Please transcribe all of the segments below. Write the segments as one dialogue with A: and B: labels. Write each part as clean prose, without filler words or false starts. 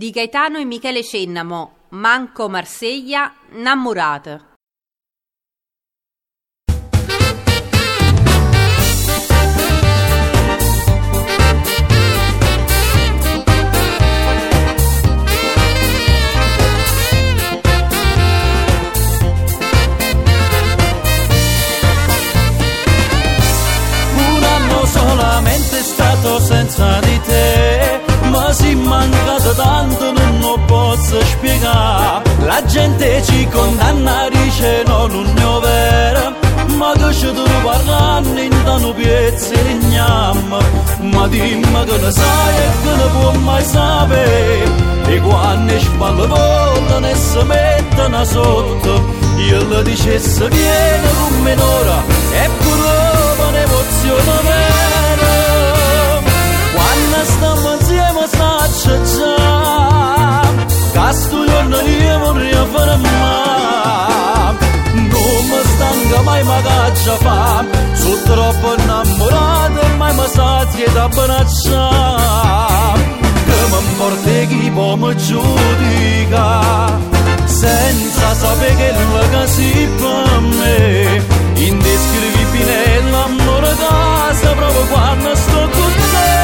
A: di Gaetano e Michele Cennamo, Manco Marseglia, Innamorata.
B: Un anno solamente è stato senza di te, ma si mancato tanto non lo posso spiegare. La gente ci condanna, dice no, non è vero, ma che ci devo parlare in tanto piezzi legniamo. Ma dimmi che ne sai e che ne può mai sapere, e quando spalle volano e si mettono sotto, io le dicesse vieni con me ora e prova un'emozione vera. Quando stiamo insieme saccia già, questo giorno io vorrei fare mai. Non mi stanca mai ma caccia fa, sono troppo innamorato e mai mi sazia da abbracciare. Che mi porta chi può mi giudica, senza sapere che la si per me. Indescrivibile l'amore casa proprio quando sto con te.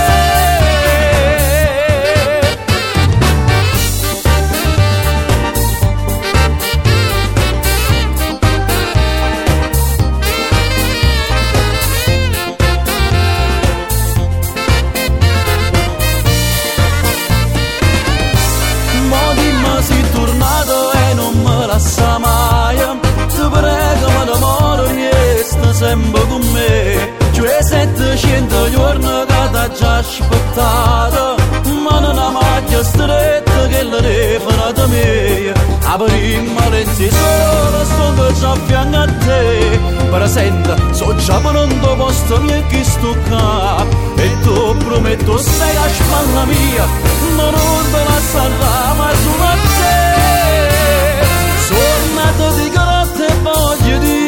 B: Sempre con me, cioè 700 giorni che t'ha già aspettato, ma non ha maglia stretta che la refera da me. A prima lenti solo sto già a fianco a te, presente, so già pronto posto mio che sto qua, e tu prometto sei la spalla mia, ma non te la sarà mai solo a te. Sono nato di grotte e voglio dire,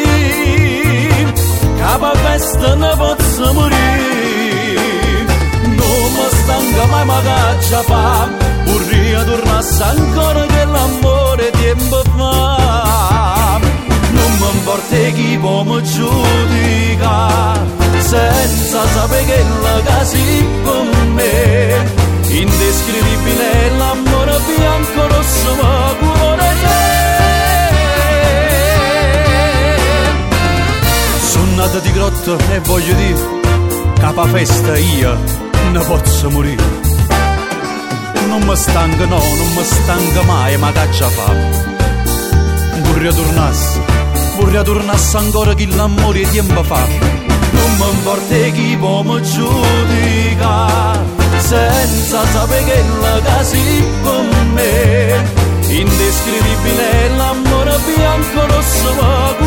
B: capa festa ne posso morire. Non mi stanca mai ma caccia fa, vorrei tornasse ancora che l'amore tempo fa. Non mi importa chi può mi giudica, senza sapere che la casi per me. Indescrivibile l'amore bianco rosso ma cuore te. Sono nato di grotto e voglio dire, capa festa io ne posso morire. Non mi stanca, no, non mi stanca mai, ma caccia fa. Vorrei tornasse ancora chi l'amore tempo fa. Non mi importa chi può mi giudica, senza sapere che la casi per me. Indescrivibile l'amore bianco rosso ma